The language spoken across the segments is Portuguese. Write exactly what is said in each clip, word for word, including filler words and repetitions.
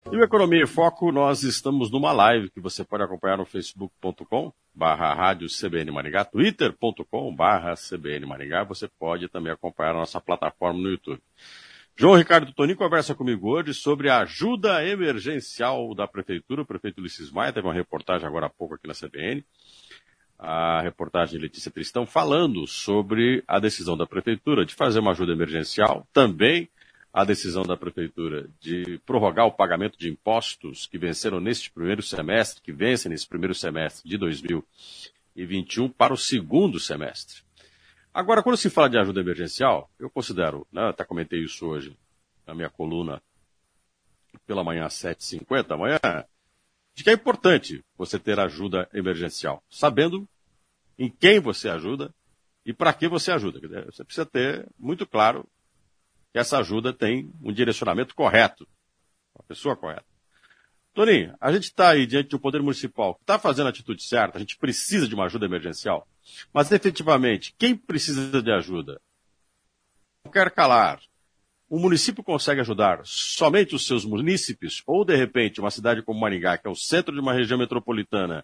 E o Economia em Foco, nós estamos numa live que você pode acompanhar no facebook ponto com barra rádio C B N Maringá, twitter ponto com barra C B N Maringá. Você pode também acompanhar a nossa plataforma no YouTube. João Ricardo Tonin conversa comigo hoje sobre a ajuda emergencial da Prefeitura. O prefeito Ulisses Maia teve uma reportagem agora há pouco aqui na C B N. A reportagem de Letícia Tristão falando sobre a decisão da Prefeitura de fazer uma ajuda emergencial, também a decisão da Prefeitura de prorrogar o pagamento de impostos que venceram neste primeiro semestre, que vencem nesse primeiro semestre de dois mil e vinte e um para o segundo semestre. Agora, quando se fala de ajuda emergencial, eu considero, né, até comentei isso hoje na minha coluna pela manhã às sete e cinquenta, amanhã, de que é importante você ter ajuda emergencial, sabendo em quem você ajuda e para que você ajuda. Você precisa ter muito claro que essa ajuda tem um direcionamento correto, uma pessoa correta. Toninho, a gente está aí diante de um poder municipal que está fazendo a atitude certa, a gente precisa de uma ajuda emergencial, mas efetivamente, quem precisa de ajuda? Não quer calar. O município consegue ajudar somente os seus munícipes, ou de repente uma cidade como Maringá, que é o centro de uma região metropolitana,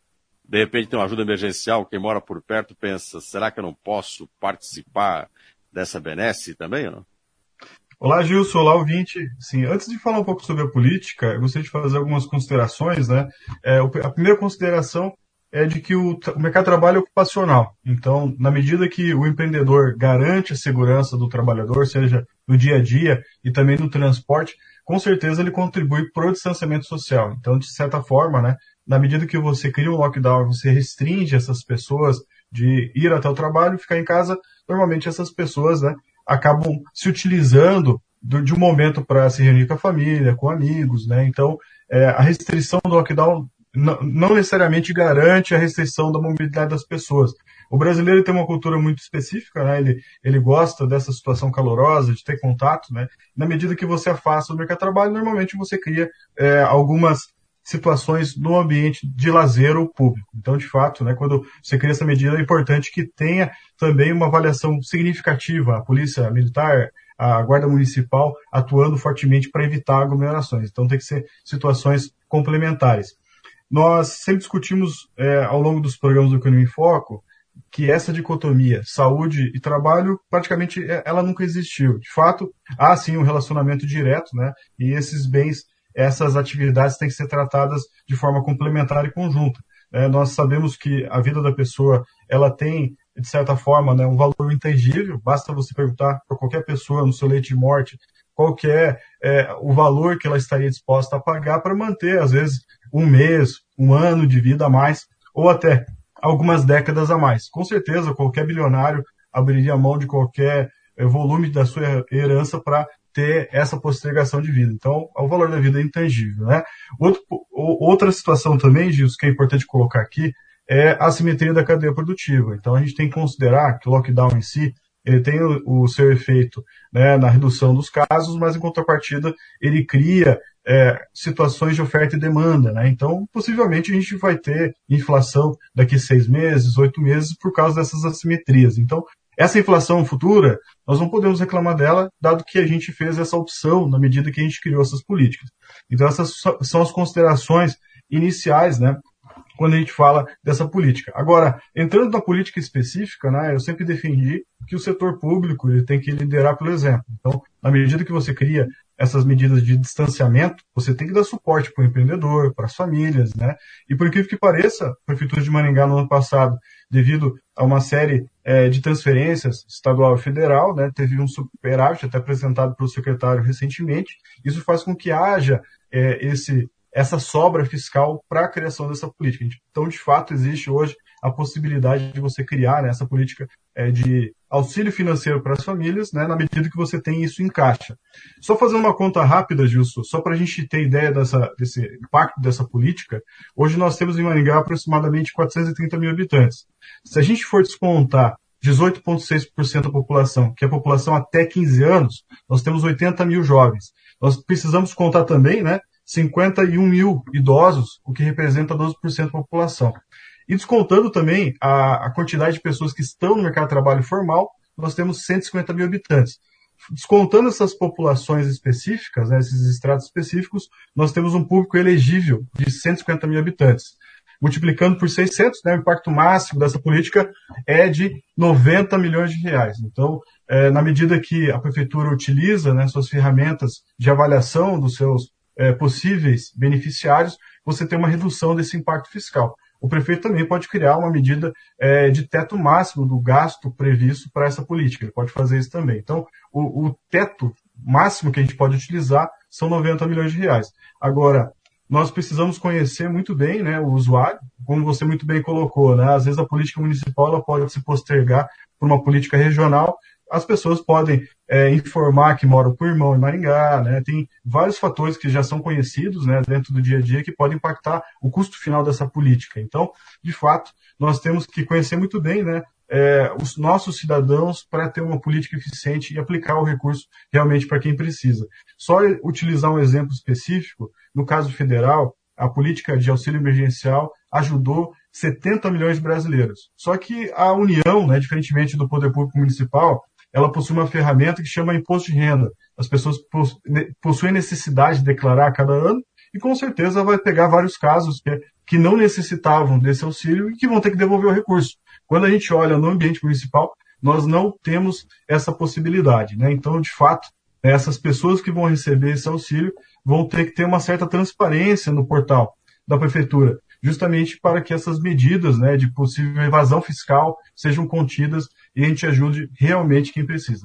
de repente tem uma ajuda emergencial, quem mora por perto pensa, será que eu não posso participar dessa benesse também ou não? Olá, Gilson. Olá, ouvinte. Sim, antes de falar um pouco sobre a política, eu gostaria de fazer algumas considerações, né? É, a primeira consideração é de que o, o mercado de trabalho é ocupacional. Então, na medida que o empreendedor garante a segurança do trabalhador, seja no dia a dia e também no transporte, com certeza ele contribui para o distanciamento social. Então, de certa forma, né, na medida que você cria um lockdown, você restringe essas pessoas de ir até o trabalho e ficar em casa, normalmente essas pessoas, né, acabam se utilizando do, de um momento para se reunir com a família, com amigos, né? Então, é, a restrição do lockdown não, não necessariamente garante a restrição da mobilidade das pessoas. O brasileiro tem uma cultura muito específica, né? Ele, ele gosta dessa situação calorosa, de ter contato, né? Na medida que você afasta o mercado de trabalho, normalmente você cria é, algumas situações no ambiente de lazer ou público. Então, de fato, né, quando você cria essa medida, é importante que tenha também uma avaliação significativa, a Polícia Militar, a Guarda Municipal atuando fortemente para evitar aglomerações. Então, tem que ser situações complementares. Nós sempre discutimos, é, ao longo dos programas do Economia em Foco, que essa dicotomia, saúde e trabalho, praticamente ela nunca existiu. De fato, há sim um relacionamento direto, né, e esses bens, essas atividades têm que ser tratadas de forma complementar e conjunta. É, nós sabemos que a vida da pessoa, ela tem, de certa forma, né, um valor intangível. Basta você perguntar para qualquer pessoa no seu leito de morte qual que é, é o valor que ela estaria disposta a pagar para manter, às vezes, um mês, um ano de vida a mais, ou até algumas décadas a mais. Com certeza, qualquer bilionário abriria mão de qualquer é, volume da sua herança para ter essa postergação de vida. Então, o valor da vida é intangível, né? Outro, outra situação também, Gilson, que é importante colocar aqui, é a assimetria da cadeia produtiva. Então, a gente tem que considerar que o lockdown em si, ele tem o, o seu efeito, né, na redução dos casos, mas, em contrapartida, ele cria é, situações de oferta e demanda, né? Então, possivelmente, a gente vai ter inflação daqui a seis meses, oito meses, por causa dessas assimetrias. Então, essa inflação futura, nós não podemos reclamar dela, dado que a gente fez essa opção na medida que a gente criou essas políticas. Então, essas são as considerações iniciais, né, quando a gente fala dessa política. Agora, entrando na política específica, né, eu sempre defendi que o setor público ele tem que liderar pelo exemplo. Então, na medida que você cria essas medidas de distanciamento, você tem que dar suporte para o empreendedor, para as famílias, né? E por incrível que pareça, a Prefeitura de Maringá, no ano passado, devido a uma série é, de transferências estadual e federal, né, teve um superávit até apresentado pelo secretário recentemente. Isso faz com que haja é, esse, essa sobra fiscal para a criação dessa política. Então, de fato, existe hoje a possibilidade de você criar, né, essa política é, de auxílio financeiro para as famílias, né, na medida que você tem isso em caixa. Só fazendo uma conta rápida, Gilson, só para a gente ter ideia dessa, desse impacto dessa política, hoje nós temos em Maringá aproximadamente quatrocentos e trinta mil habitantes. Se a gente for descontar dezoito vírgula seis por cento da população, que é a população até quinze anos, nós temos oitenta mil jovens. Nós precisamos contar também, né, cinquenta e um mil idosos, o que representa doze por cento da população. E descontando também a, a quantidade de pessoas que estão no mercado de trabalho formal, nós temos cento e cinquenta mil habitantes. descontando essas populações específicas, né, esses estratos específicos, nós temos um público elegível de cento e cinquenta mil habitantes. Multiplicando por seiscentos, né, o impacto máximo dessa política é de noventa milhões de reais. Então, é, na medida que a prefeitura utiliza, né, suas ferramentas de avaliação dos seus é, possíveis beneficiários, você tem uma redução desse impacto fiscal. O prefeito também pode criar uma medida é, de teto máximo do gasto previsto para essa política. Ele pode fazer isso também. Então, o, o teto máximo que a gente pode utilizar são noventa milhões de reais. Agora, nós precisamos conhecer muito bem, né, o usuário, como você muito bem colocou, né? Às vezes a política municipal ela pode se postergar por uma política regional. As pessoas podem é, informar que moram com o irmão em Maringá, né? Tem vários fatores que já são conhecidos, né, dentro do dia a dia que podem impactar o custo final dessa política. Então, de fato, nós temos que conhecer muito bem, né, é, os nossos cidadãos para ter uma política eficiente e aplicar o recurso realmente para quem precisa. Só utilizar um exemplo específico, no caso federal, a política de auxílio emergencial ajudou setenta milhões de brasileiros. Só que a União, né, diferentemente do poder público municipal, ela possui uma ferramenta que chama imposto de renda. As pessoas possuem necessidade de declarar a cada ano e com certeza vai pegar vários casos que, que não necessitavam desse auxílio e que vão ter que devolver o recurso. Quando a gente olha no ambiente municipal, nós não temos essa possibilidade, né? Então, de fato, essas pessoas que vão receber esse auxílio vão ter que ter uma certa transparência no portal da prefeitura, justamente para que essas medidas, né, de possível evasão fiscal sejam contidas e a gente ajude realmente quem precisa.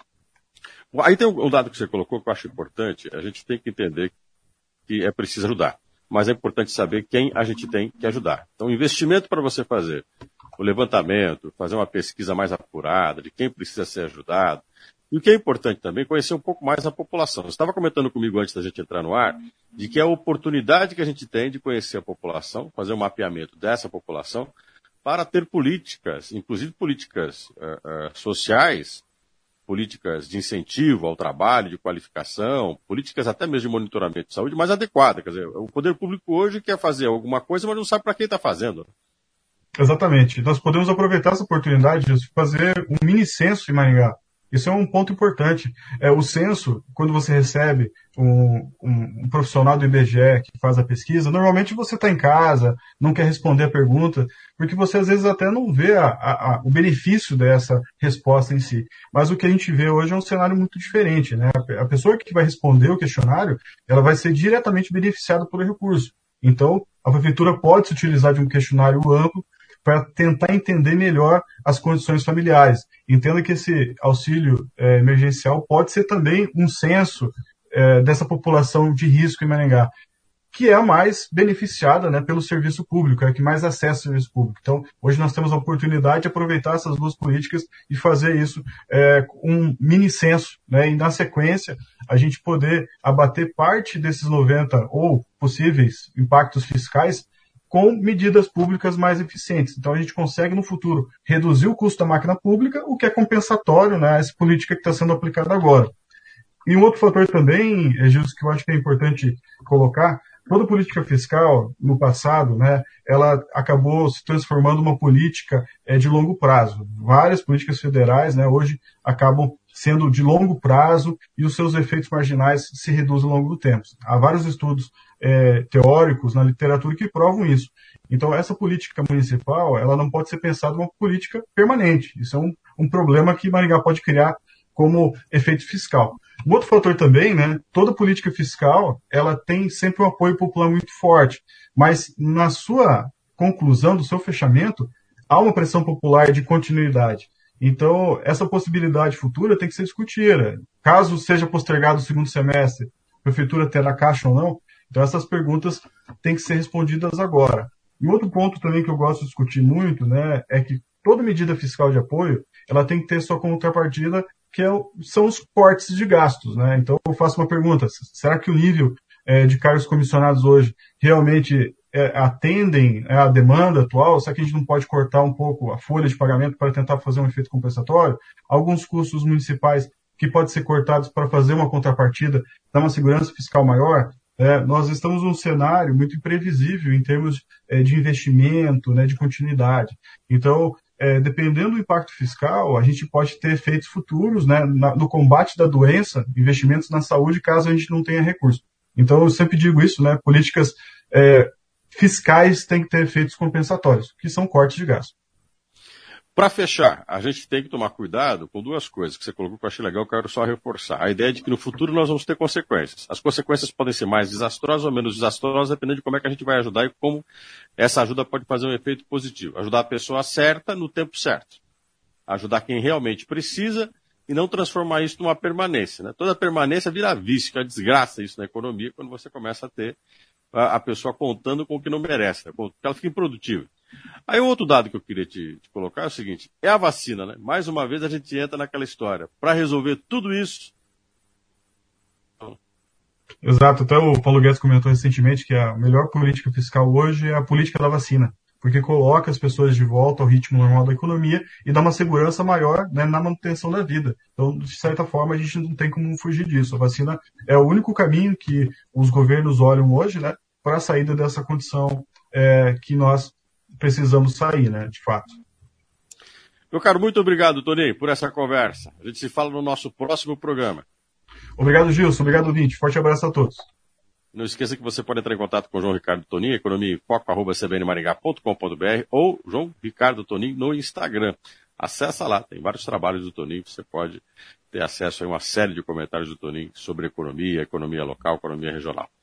Aí tem um dado que você colocou que eu acho importante. A gente tem que entender que é preciso ajudar, mas é importante saber quem a gente tem que ajudar. Então, investimento para você fazer o levantamento, fazer uma pesquisa mais apurada de quem precisa ser ajudado. E o que é importante também, conhecer um pouco mais a população. Você estava comentando comigo antes da gente entrar no ar, de que a oportunidade que a gente tem de conhecer a população, fazer um mapeamento dessa população, para ter políticas, inclusive políticas uh, uh, sociais, políticas de incentivo ao trabalho, de qualificação, políticas até mesmo de monitoramento de saúde mais adequadas. Quer dizer, o poder público hoje quer fazer alguma coisa, mas não sabe para quem está fazendo. Exatamente. Nós podemos aproveitar essa oportunidade de fazer um mini censo em Maringá. Isso é um ponto importante. É, o censo, quando você recebe um, um, um profissional do I B G E que faz a pesquisa, normalmente você está em casa, não quer responder a pergunta, porque você às vezes até não vê a, a, a, o benefício dessa resposta em si. Mas o que a gente vê hoje é um cenário muito diferente, né? A pessoa que vai responder o questionário, ela vai ser diretamente beneficiada pelo recurso. Então, a prefeitura pode se utilizar de um questionário amplo para tentar entender melhor as condições familiares. Entenda que esse auxílio é, emergencial pode ser também um censo é, dessa população de risco em Maringá, que é a mais beneficiada, né, pelo serviço público, é a que mais acessa o serviço público. Então, hoje nós temos a oportunidade de aproveitar essas duas políticas e fazer isso é, um mini censo, né, e na sequência a gente poder abater parte desses noventa ou possíveis impactos fiscais com medidas públicas mais eficientes. Então, a gente consegue, no futuro, reduzir o custo da máquina pública, o que é compensatório, né, a essa política que está sendo aplicada agora. E um outro fator também, Gilson, que eu acho que é importante colocar, toda política fiscal, no passado, né, ela acabou se transformando numa política é, de longo prazo. Várias políticas federais, né, hoje acabam sendo de longo prazo e os seus efeitos marginais se reduzem ao longo do tempo. Há vários estudos é, teóricos na literatura que provam isso. Então, essa política municipal, ela não pode ser pensada uma política permanente. Isso é um, um problema que Maringá pode criar como efeito fiscal. Um outro fator também, né, toda política fiscal, ela tem sempre um apoio popular muito forte, mas na sua conclusão, do seu fechamento, há uma pressão popular de continuidade. Então, essa possibilidade futura tem que ser discutida. Caso seja postergado o segundo semestre, a prefeitura terá caixa ou não? Então, essas perguntas têm que ser respondidas agora. E outro ponto também que eu gosto de discutir muito, né, é que toda medida fiscal de apoio, ela tem que ter sua contrapartida, que é, são os cortes de gastos, né? Então, eu faço uma pergunta, será que o nível é, de cargos comissionados hoje realmente é, atendem à demanda atual? Será que a gente não pode cortar um pouco a folha de pagamento para tentar fazer um efeito compensatório? Alguns custos municipais que podem ser cortados para fazer uma contrapartida, dar uma segurança fiscal maior? É, nós estamos num cenário muito imprevisível em termos é, de investimento, né, de continuidade. Então, é, dependendo do impacto fiscal, a gente pode ter efeitos futuros, né, na, no combate da doença, investimentos na saúde, caso a gente não tenha recurso. Então, eu sempre digo isso, né, políticas é, fiscais têm que ter efeitos compensatórios, que são cortes de gasto. Para fechar, a gente tem que tomar cuidado com duas coisas que você colocou que eu achei legal, eu quero só reforçar. A ideia de que no futuro nós vamos ter consequências. As consequências podem ser mais desastrosas ou menos desastrosas, dependendo de como é que a gente vai ajudar e como essa ajuda pode fazer um efeito positivo. Ajudar a pessoa certa no tempo certo. Ajudar quem realmente precisa e não transformar isso numa permanência. Né? Toda permanência vira vício, que é uma desgraça isso na economia, quando você começa a ter a, a pessoa contando com o que não merece, né? Porque ela fica improdutiva. Aí o outro dado que eu queria te, te colocar é o seguinte, é a vacina, né? Mais uma vez a gente entra naquela história. Para resolver tudo isso... Exato, até o Paulo Guedes comentou recentemente que a melhor política fiscal hoje é a política da vacina, porque coloca as pessoas de volta ao ritmo normal da economia e dá uma segurança maior, né, na manutenção da vida. Então, de certa forma, a gente não tem como fugir disso. A vacina é o único caminho que os governos olham hoje, né, para a saída dessa condição é, que nós precisamos sair, né, de fato. Meu caro, muito obrigado, Toninho, por essa conversa. A gente se fala no nosso próximo programa. Obrigado, Gilson. Obrigado, ouvinte. Forte abraço a todos. Não esqueça que você pode entrar em contato com o João Ricardo Toninho, economia em foco, arroba c b n maringá ponto com ponto b r ou João Ricardo Toninho no Instagram. Acessa lá, tem vários trabalhos do Toninho, você pode ter acesso a uma série de comentários do Toninho sobre economia, economia local, economia regional.